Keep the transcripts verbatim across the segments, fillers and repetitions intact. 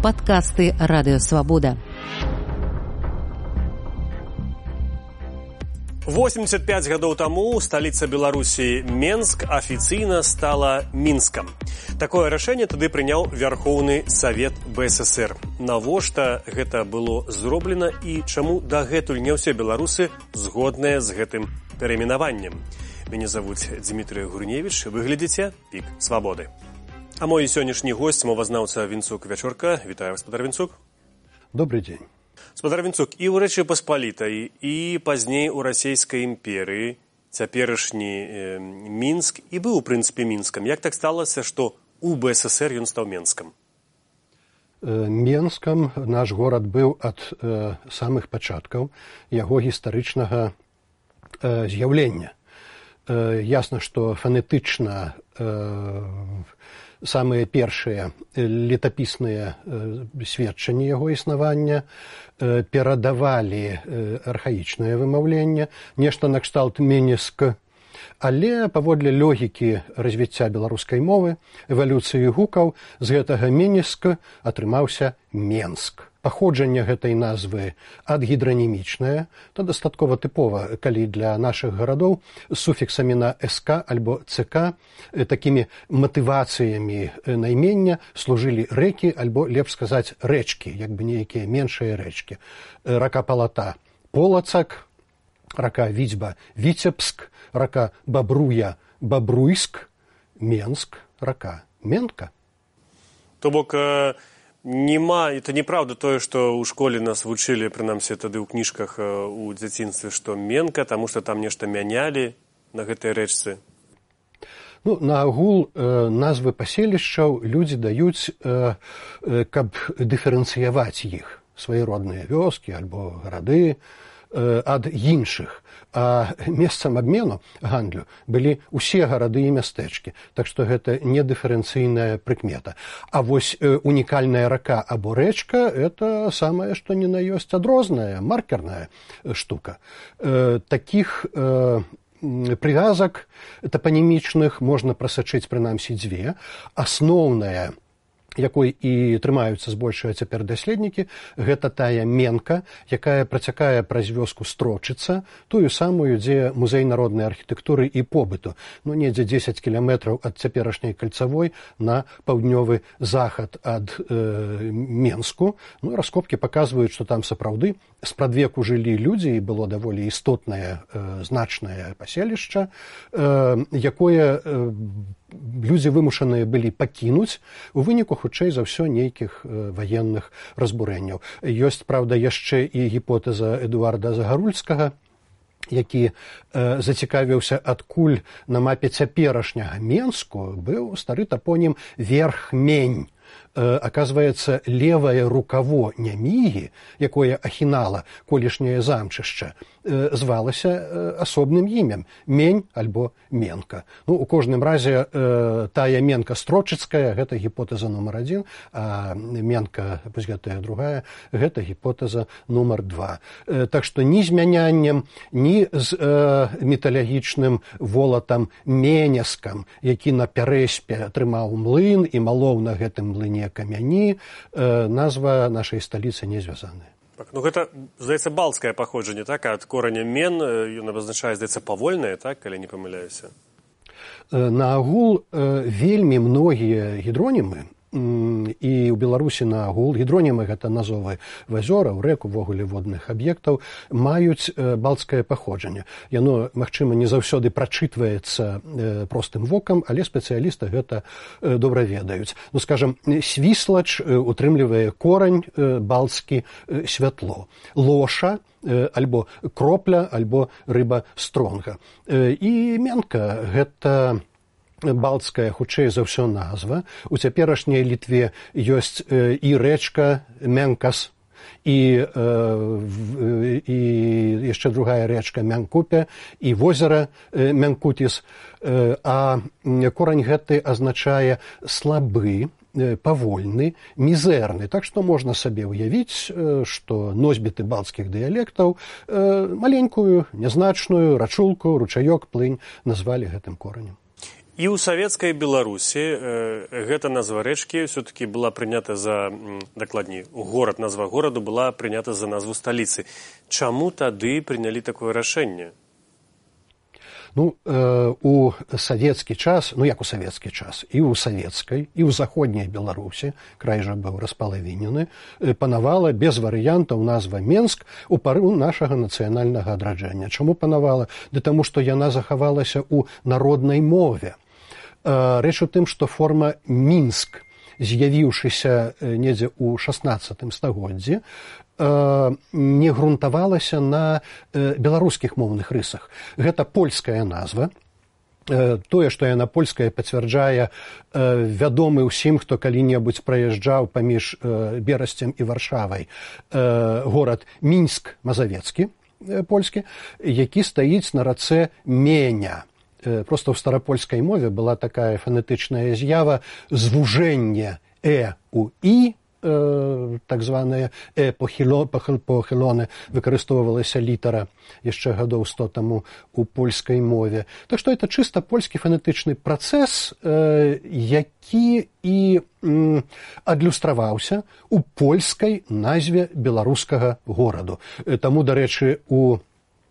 Падкасты Радыёвабода. восемьдесят пять гадоў таму сталіца Беларусі Менск афіцыйна стала Мінскам. Такое рашэнне тады прыняў Вярхоўны Савет БССР. Навошта гэта было зроблена і чаму дагэтуль не ўсе беларусы згодныя з гэтым перайменаваннем? Мяне завуць Дмітрый Гурневіч, вы глядзіце «Пік свабоды». А мой сённяшні госць, мовазнаўца Вінцук Вячорка. Вітаю, гаспадар Вінцук. Добрый дзень. Гаспадар Вінцук, і ў Рэчы Паспалітай, і пазней у расійскай імперыі цяперашні э, Мінск і быў, у прынцыпе, Мінскам. Як так сталася, што у БССР ён стаў Менскам? Менскам наш горад быў ад э, самых пачаткаў яго гістарычнага э, з'яўлення. Э, ясна, што фанетычна э, самыя першыя летапісныя э, сведчанні яго існавання э, перадавалі э, архаічнае вымаўленне, нешта накшталт Меніск, але паводле логікі развіцця беларускай мовы, эвалюцыі гукаў, з гэтага Меніск атрымаўся Менск. Паходжанне гэтай назвы адгідранімічнае, то дастаткова тыпова, калі для нашых гарадоў з суфіксамі на СК альбо ЦК такімі матывацыямі наймення служылі рэкі альбо, лепш сказаць, рэчкі, як бы нейкія меншыя рэчкі. Рака Палата – Полацак, рака Віцьба – Віцебск, рака Бабруя – Бабруйск, Менск, рака Менка. То бок нема, это неправда тое, што ў школе нас вучылі, прынамсі тады ў кніжках у дзяцінстве, што Менка, таму што там нешта мянялі на гэтай рэчцы. Ну, наагул э, назвы паселішчаў людзі даюць, э, э, каб дыферэнцыяваць іх, свае родныя вёскі альбо гарады, э, ад іншых. А месцам абмену гандлю былі ўсе гарады і мястэчкі, так што гэта не дыферэнцыйная прыкмета. А вось э, унікальная рака або рэчка – это самае, што ні на ёсць адрозная, маркерная штука. Э, такіх э, прывязак тапанімічных можна прасачыць прынамсі дзве. Асноўная, якой і трымаюцца збольшага цяпер даследнікі, гэта тая Менка, якая працякае праз вёску Строчыца, тую самую, дзе музей народнай архітэктуры і побыту. Ну, недзе дзесяць кіламетраў ад цяперашняй кальцавой на паўднёвы захад ад э, Менску. Ну, раскопкі паказваюць, што там сапраўды спрадвеку жылі людзі, і было даволі істотнае, э, значнае паселішча, э, якое э, людзі вымушаныя былі пакінуць у выніку, хутчэй за ўсё, нейкіх э, ваенных разбурэнняў. Ёсць, праўда, яшчэ і гіпотэза Эдуарда Загарульскага, які э, зацікавіўся, адкуль на мапе цяперашняга Менску быў стары тапонім Верхмень. Э, аказваецца, левае рукаво Нямігі, якое ахінала колішняе замчышча, э, звалася э, асобным імем – Мень альбо Менка. Ну, у кожным разе э, тая Менка Строчыцкая – гэта гіпотэза нумар адзін, а Менка, вось гэтая другая, гэта гіпотэза нумар два. Э, так што ні з мяняннем, ні з э, металагічным волатам Менескам, які на Пярэспе трымаў млын і малоў на гэтым млыне камяні, э, назва нашай сталіцы не звязаная. Так, ну гэта, здаецца, балцкае паходжанне, так? Ад кораня мен, ён абазначае, здаецца, павольнае, так, калі не памыляюся? Э, наагул э, вельмі многія гідронімы, і ў Беларусі наагул гідронімы, гэта назовы в азёраў, рэк, увогуле водных аб'ектаў, маюць э, балцкае паходжанне. Яно, магчыма, не заўсёды прачытваецца э, простым вокам, але спецыялісты гэта э, добра ведаюць. Ну, скажам, свіслач э, утрымлівае корань э, балцкі э, святло. Лоша э, альбо кропля, альбо рыба стронга. Э, і Менка – гэта балцкая, хутчэй за ўсё, назва. У цяперашняй Літве ёсць э, і рэчка Менкас, і, э, і яшчэ другая рэчка Мянкупе, і возера э, Мянкутіс. Э, а корань гэты азначае слабы, э, павольны, мізэрны. Так што можна сабе ўявіць, э, што носьбіты балцкіх дыялектаў э, маленькую, нязначную рачулку, ручаёк, плынь назвалі гэтым коранем. І ў савецкай Беларусі э, гэта назва рэчкі ўсё-такі была прынята за, дакладней, горад, назва гораду была прынята за назву сталіцы. Чаму тады прынялі такое рашэнне? Ну, э, у савецкі час, ну як у савецкі час, і ў савецкай, і ў заходняй Беларусі, край жа быў распалавінены, э, панавала без варыянтаў назва Менск у пару нашага нацыянальнага адраджэння. Чаму панавала? Да таму, што яна захавалася ў народнай мове. Э, рэч у тым, што форма Мінск, з'явіўшыся недзе ў шаснаццатым стагоддзі, не грунтавалася на беларускіх моўных рысах. Гэта польская назва. Тое, што яна польская, пацвярджае вядомы ўсім, хто калі-небудзь праязджаў паміж Берасцем і Варшавай горад Мінск Мазавецкі, польскі, які стаіць на рацэ Меня. Проста ў старапольскай мове была такая фанетычная з'ява звужэнне «э» у «і», так званае «э» похилоне, выкарыстоўвалася літара яшчэ гадоў сто таму у польскай мове. Так што это чыста польскі фанетычны працэс, які і адлюстраваўся у польскай назве беларускага гораду. Таму, дарэчы, у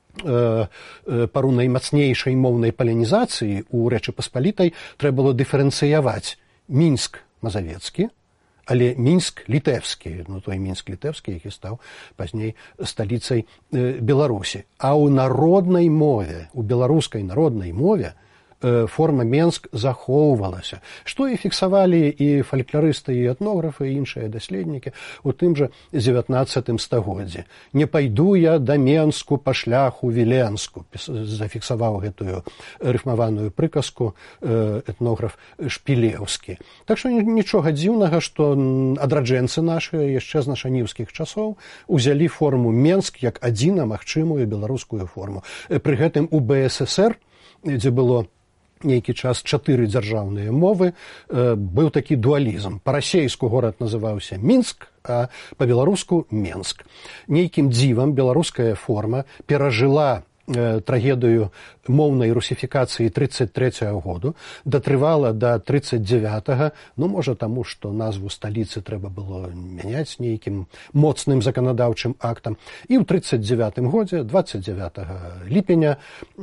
пару наймацнейшай моўнай палянізацыі у Рэчы Паспалітай трэба было дыферэнцыяваць Мінск Мазавецкі, але Мінск літэўскі, ну той Мінск літэўскі, які стаў пазней сталіцай Беларусі. А ў народнай мове, у беларускай народнай мове форма Менск захоўвалася, што і фіксавалі і фалькларысты, і этнографы, і іншыя даследнікі у тым жа дзевятнаццатым стагоддзі. «Не пайду я да Менску па шляху Віленску», зафіксаваў гэтую рыфмаваную прыказку этнограф Шпілеўскі. Так што нічога дзіўнага, што адраджэнцы нашыя яшчэ з нашаніўскіх часоў узялі форму Менск як адзіна магчымую беларускую форму. Пры гэтым у Бэ Эс Эс Эр, дзе было нейкі час чатыры дзяржаўныя мовы, быў такі дуалізм. Па-расейску горад называўся Мінск, а па-беларуску Менск. Нейкім дзівам беларуская форма перажыла трагедыю моўнай русіфікацыі трыццаць трэцяга году, датрывала да трыццаць дзявятага, ну, можа, таму, што назву сталіцы трэба было мяняць нейкім моцным заканадаўчым актам. І ў трыццаць дзявятым годзе, дваццаць дзявятага ліпеня,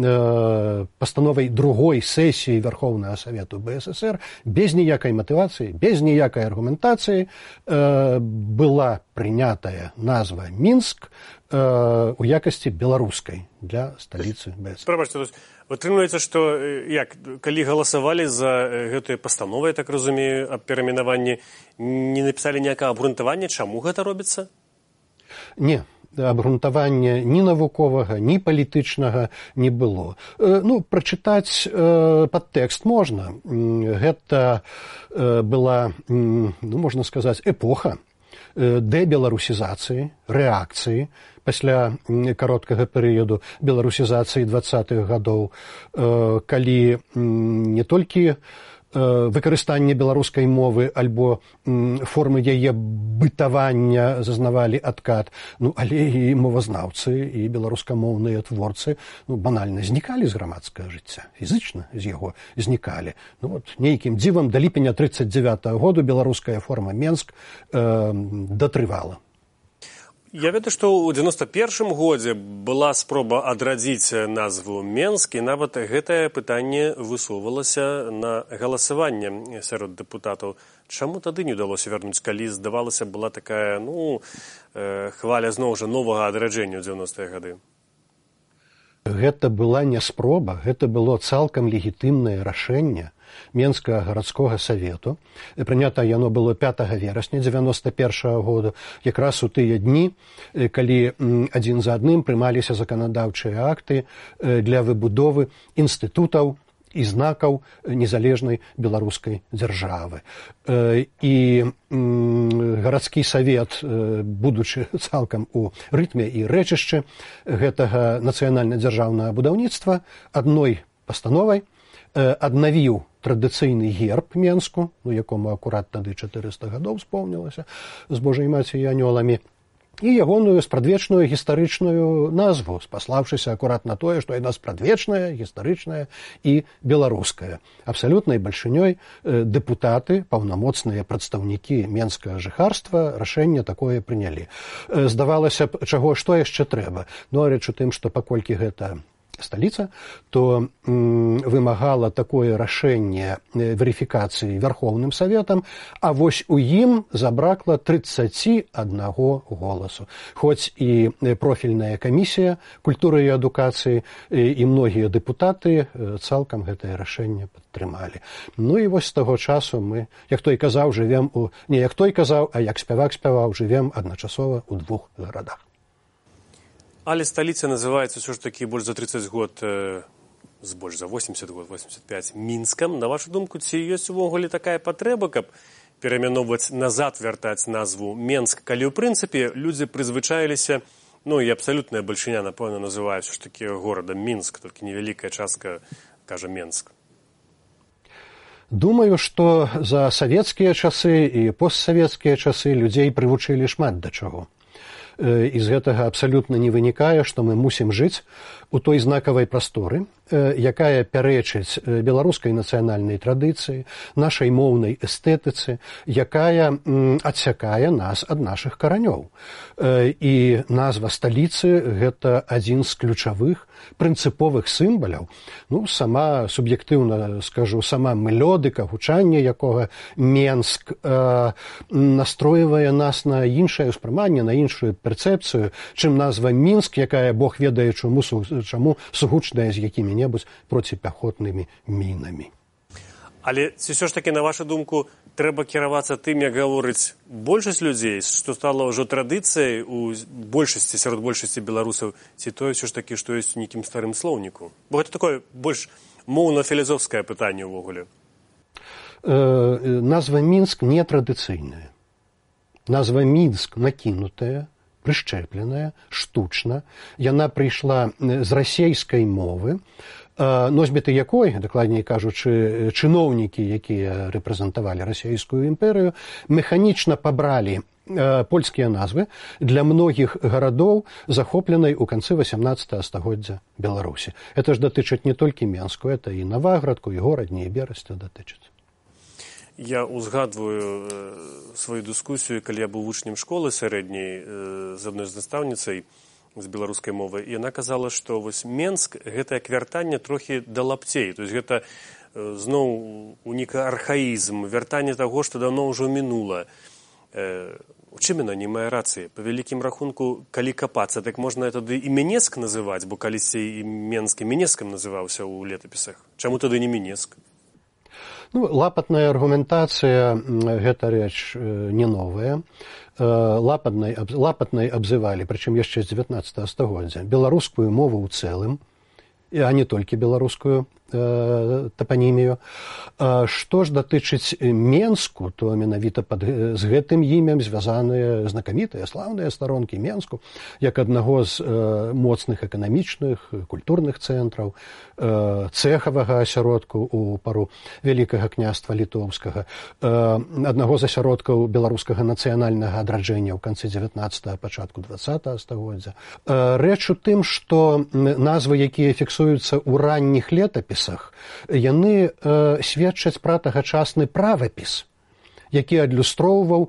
э, пастановай другой сесіі Вярхоўнага Савету Бэ Эс Эс Эр без ніякай матывацыі, без ніякай аргументацыі э, была прынятая назва Мінск э, у якасці беларускай для сталіцы Бэ Эс Эс Эр. Прабачце, атрымліваецца, што як, калі галасавалі за гэтую пастанову, я так разумею, аб перайменаванні, не напісалі ніякага абгрунтавання, чаму гэта робіцца? Не, абгрунтавання ні навуковага, ні палітычнага не было. Ну, прачытаць падтэкст можна. Гэта была, ну, можна сказаць, эпоха дэбеларусізацыі, рэакцыі пасля кароткага перыяду беларусізацыі дваццатых гадоў, калі не толькі выкарыстанне беларускай мовы альбо формы яе бытавання зазнавалі адкат, ну, але і мовазнаўцы, і беларускамоўныя творцы ну, банальна знікалі з грамадскага жыцця, фізычна з яго знікалі. Ну, вот, нейкім дзівам да ліпеня трыццаць дзявятага году беларуская форма Менск э, датрывала. Я ведаю, што ў дзевяноста першым годзе была спроба адрадзіць назву Менск, і нават гэтае пытанне высоўвалася на галасаванне сярод дэпутатаў. Чаму тады не ўдалося вярнуць, калі, здавалася, была такая, ну, э, хваля зноў жа новага адраджэння ў дзевяностыя гады? Гэта была не спроба, гэта было цалкам легітымнае рашэнне Менскага гарадскога савету. Прынята яно было пятага верасня дзевяноста першага году, якраз у тыя дні, калі адзін за адным прымаліся заканадаўчыя акты для выбудовы інстытутаў і знакаў незалежнай беларускай дзяржавы. І гарадскі савет, будучы цалкам у рытме і рэчышчы гэтага нацыянальна-дзяржаўнага будаўніцтва, адной пастановай аднавіў традыцыйны герб Менску, ну, якому акурат тады чатырыста гадоў споўнілася з Божай маці і анёламі, і ягоную спрадвечную гістарычную назву, спаслаўшыся акурат на тое, што яна спрадвечная, гістарычная і беларуская. Абсалютнай бальшынёй дэпутаты, паўнамоцныя прадстаўнікі менскага жыхарства рашэнне такое прынялі. Здавалася б, чаго, што яшчэ трэба? Ну, а рэч у тым, што паколькі гэта сталіца, то м, вымагала такое рашэнне верыфікацыі Вярхоўным Саветам, а вось у ім забракла трыццаць аднаго голасу. Хоць і профільная камісія культуры і адукацыі і многія дэпутаты цалкам гэтае рашэнне падтрымалі. Ну і вось з таго часу мы, як той казаў, жывем у... Не як той казаў, а як спявак спяваў, жывем адначасова ў двух гарадах. Але сталіца называецца ўсё ж такі больш за трыццаць год, э, з больш за восемьдесят год, восемьдесят пять, Мінскам. На вашу думку, ці ёсць увогуле такая патрэба, каб пераймяноўваць назад, вяртаць назву Менск, калі ў прынцыпе людзі прызвычаіліся, ну і абсалютная бальшыня, напэўна, называе ўсё ж такі горадам Мінск, толькі невялікая частка кажа Менск. Думаю, што за савецкія часы і постсавецкія часы людзей прывучылі шмат да чаго. І з гэтага абсалютна не вынікае, што мы мусім жыць у той знакавай прасторы, якая пярэчыць беларускай нацыянальнай традыцыі, нашай моўнай эстэтыцы, якая адсякае нас ад нашых каранёў. І назва сталіцы – гэта адзін з ключавых прынцыповых сімваляў. Ну, сама, суб'ектыўна скажу, сама мелодыка, гучанне якога Менск э, настройвае нас на іншае ўспрыманне, на іншую перцэпцыю, чым назва Мінск, якая Бог ведае чаму, чаму сугучная з якімі-небудзь проціпяхотнымі мінамі. Але ці ўсё ж такі, на вашу думку, трэба кіравацца тым, як гаворыць большасць людзей, што стала ўжо традыцыяй у большасці, сярод большасці беларусаў, ці тое ўсё ж такі, што ёсць у нейкім старым слоўніку? Бо гэта такое больш моўна-філізофскае пытанне ўвогуле. Э, назва Мінск не традыцыйная. Назва Мінск накінутая, прышчэпленая, штучна. Яна прыйшла з расейскай мовы, носьбіты якой, дакладней кажучы, чыноўнікі, якія рэпрэзентавалі расійскую імперыю, механічна пабралі польскія назвы для многіх гарадоў, захопленай у канцы васямнаццатага стагоддзя Беларусі. Это ж датычыць не толькі Менску, это і Наваградку, і Горадні, і Берасця датычыць. Я узгадваю э, сваю дыскусію, калі я быў вучнем школы сярэдняй э, з адной з настаўніцай з беларускай мовы, і яна казала, што вось Менск гэта як вяртанне трохі да лапцей, то есть гэта э, зноў унік архаізм, вяртанне таго, што даўно ўжо мінула. Э, у чым яна не мае рацыі? Па вялікім рахунку, калі капацца, так можна тады і Менеск называць, бо калісьці і Менск і Менескам называўся ў летапісах. Чаму тады не Менеск? Ну, лапатная аргументацыя – гэта рэч не новая. Лапатнай, лапатнай абзывалі, прычым яшчэ з дзевятнаццатага стагоддзя, беларускую мову ў цэлым, а не толькі беларускую э, тапанімію. А што ж датычыць Менску, то менавіта пад, з гэтым імем звязаныя знакамітыя, слаўныя старонкі Менску, як аднаго з э, моцных эканамічных, культурных цэнтраў, э, цэхавага асяродку ў пару Вялікага княства літоўскага, э, аднаго з асяродкаў беларускага нацыянальнага адраджэння ў канцы дзевятнаццатага, пачатку дваццатага стагоддзя. Э, рэч у тым, што назвы, якія фіксуюцца ў ранніх летапісах, яны э, сведчаць пра тагачасны правапіс, які адлюстроўваў э,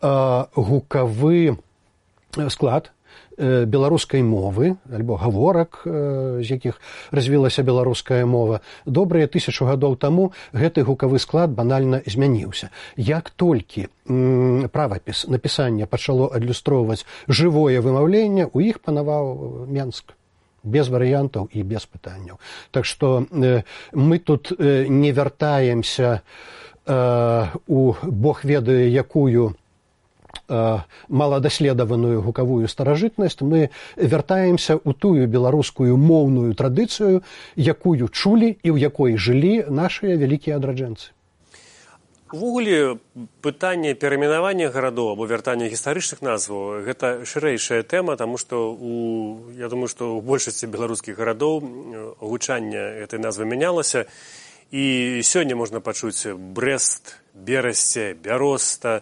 гукавы склад э, беларускай мовы, альбо гаворак, э, з якіх развілася беларуская мова. Добрыя тысячу гадоў таму гэты гукавы склад банальна змяніўся. Як толькі м, правапіс напісання пачало адлюстроўваць жывое вымаўленне, у іх панаваў Менск. Без варыянтаў і без пытанняў. Так што э, мы тут э, не вяртаемся э, у Бог ведае якую э, маладаследаваную гукавую старажытнасць, мы вяртаемся ў тую беларускую моўную традыцыю, якую чулі і ў якой жылі нашыя вялікія адраджэнцы. Увогуле, пытанне перайменавання гарадоў або вяртання гістарычных назваў – гэта шырэйшая тэма, таму што у, я думаю, што ў большасці беларускіх гарадоў гучанне гэтай назвы мянялася. І сёння можна пачуць Брэст, Берасце, Бяроста,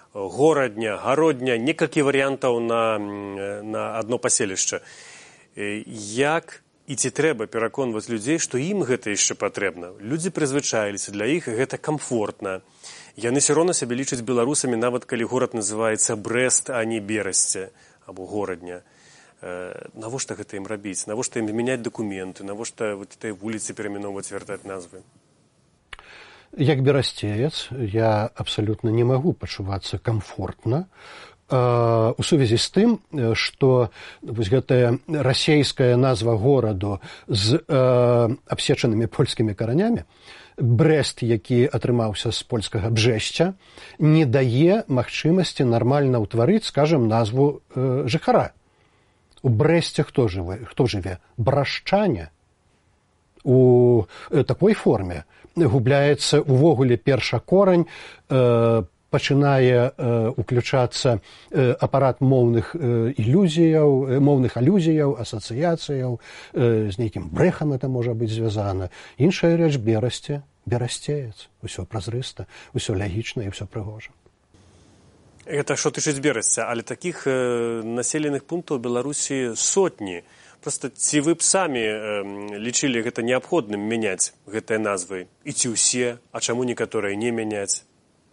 горадня, гародня, некалькі варыянтаў на, на адно паселішча. Як і ці трэба пераконваць людзей, што ім гэта яшчэ патрэбна? Людзі прызвычаіліся, для іх гэта камфортна. Яны все роўна сябе лічаць беларусамі, нават калі горад называецца Брэст, а не Берасце або горадня. Навошта гэта ім рабіць? Навошта ім мяняць дакументы? Навошта вот этой вуліцы перайменоўваць, вяртаць назвы? Як берасцеец я абсалютна не магу пачувацца камфортна э, у сувязі з тым, што вось гэтая расейская назва гораду з э, абсечанымі польскімі каранямі, Брэст, які атрымаўся з польскага Бжэсця, не дае магчымасці нармальна ўтварыць, скажам, назву э, жыхара. У Брэсце хто жыве? Хто жыве? Брашчане. У такой форме губляецца увогуле першакорань, э, пачынае э, уключацца э, апарат моўных э, ілюзіяў, э, моўных алюзіяў, асацыяцыяў, э, з нейкім брэхам это можа быць звязана. Іншая рэч Берасце, берасцеец. Усё празрыста, усё лягічна і ўсё прыгожа. Гэта што тычыць Берасця, але такіх э, населеных пунктаў у Беларусі сотні. Просто ці вы б самі э, лічылі гэта неабходным мяняць гэтыя назвы? І ці ўсе, а чаму некаторыя не мяняць?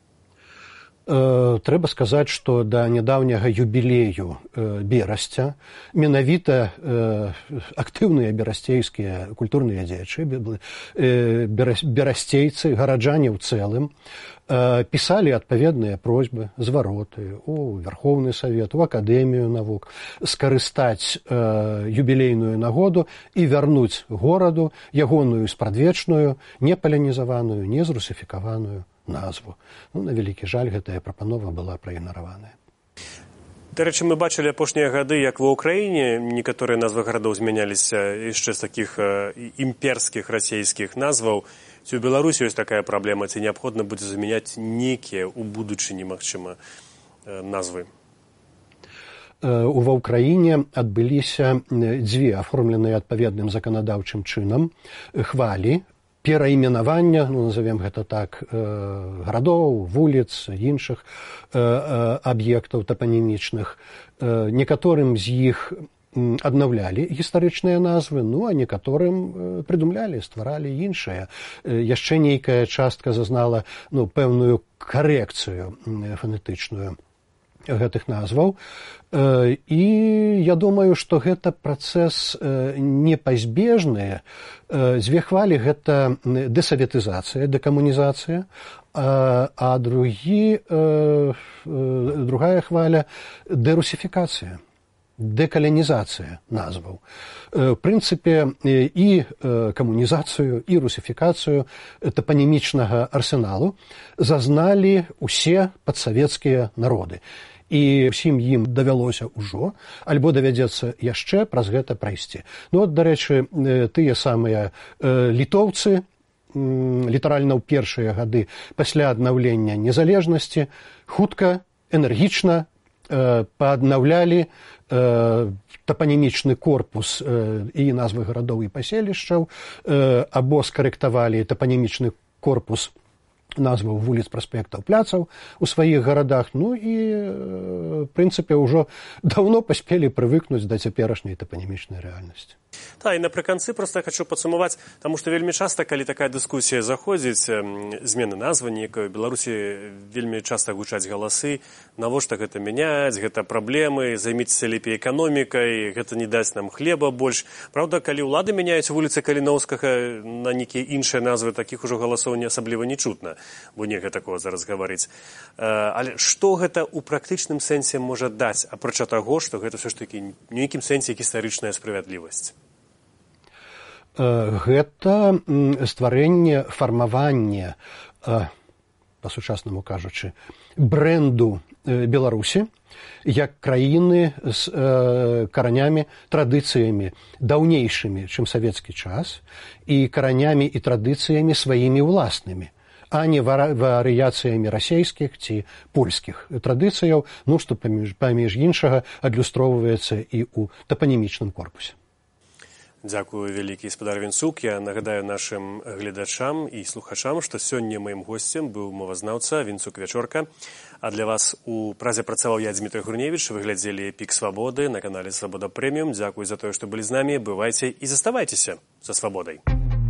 Э, трэба сказаць, што да нядаўняга юбілею э, Берасця менавіта э, актыўныя берасцейскія культурныя дзеячы, э, берасцейцы, гараджане ў цэлым, пісалі адпаведныя просьбы, звароты у Верховны Савет, у Акадэмію навук, скарыстаць э, юбілейную нагоду і вярнуць гораду ягоную спрадвечную, не палянізаваную, не зрусіфікаваную назву. Ну, на вялікі жаль, гэтая прапанова была праігнараваная. Дарэчы, мы бачылі апошнія гады, як ва ўкраіне некаторыя назвы гарадоў змяняліся яшчэ з такіх э, імперскіх расійскіх назваў. Ці ў Беларусі ёсць такая праблема, ці неабходна будзе замяняць нейкія ў будучыні, магчыма, назвы? Ува ўкраіне адбыліся дзве аформленыя адпаведным заканадаўчым чынам хвалі перайменавання, ну, назовем гэта так, гарадоў, вуліц, іншых аб'ектаў тапанімічных. Некаторым з іх аднаўлялі гістарычныя назвы, ну, а некаторым прыдумлялі, стваралі іншыя. Яшчэ нейкая частка зазнала, ну, пэўную карэкцыю фанетычную гэтых назваў. І я думаю, што гэта працэс непазбежны. Дзве хвалі гэта дэсаветызацыя, дэкамунізацыя, а другі, другая хваля дэрусіфікацыя. Дэкалянізацыя назваў. В прынцыпе, і камунізацыю, і русіфікацыю тапанімічнага арсеналу зазналі ўсе падсавецкія народы. І ўсім ім давялося ўжо, альбо давядзецца яшчэ праз гэта прайсці. Ну, от, дарэчы, тыя самыя літоўцы, літаральна ў першыя гады пасля аднаўлення незалежнасці, хутка, энергічна пааднаўлялі тапанімічны корпус і назвы гарадоў і паселішчаў, або скарэктавалі тапанімічны корпус назваў вуліц, праспектаў, пляцаў у сваіх гарадах, ну і, в прынцыпе, ўжо даўно паспелі прывыкнуць да цяперашняй тапанімічнай рэальнасці. Да, і напрыканцы проста хочу падсумаваць, таму што вельмі часта, калі такая дыскусія заходзіць, змены назвы нейкай, у Беларусі вельмі часта гучаць галасы, навошта гэта мяняць, гэта праблемы, займіцеся лепей эканомікай, гэта не дасць нам хлеба больш. Праўда, калі ўлады мяняюць вуліцы Каліноўскага на нейкія іншыя назвы, такіх ужо галасоў не асабліва не чутна, бо нельга такога зараз гаварыць. Але што гэта ў практычным сэнсе можа даць, апрача таго, што гэта ўсё ж такі ў нейкім сэнсе гістарычная справядлівасць? Гэта стварэнне, фармаванне, па-сучаснаму кажучы, брэнду Беларусі як краіны з каранямі, традыцыямі даўнейшымі, чым савецкі час, і каранямі і традыцыямі сваімі ўласнымі, а не варыяцыямі расейскіх ці польскіх традыцыяў, ну, што паміж іншага адлюстроўваецца і ў тапанімічным корпусе. Дзякую вялікі спадар Вінцук. Я нагадаю нашым гледачам і слухачам, што сёння маім госцем быў мовазнаўца Вінцук Вячорка. А для вас у празе працаваў я, Дмітрий Гурневич. Вы глядзелі «Пік свабоды» на канале «Свабода Прэміум». Дзякую за тое, што былі з намі. Бывайце і заставайцеся за свабодай.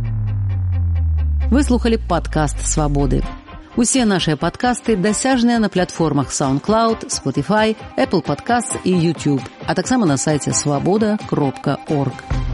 Вы слухали падкаст «Свабоды». Усе нашыя падкасты дасяжныя на платформах SoundCloud, Spotify, Apple Podcasts і YouTube, а таксама на сайце свабода кропка орг.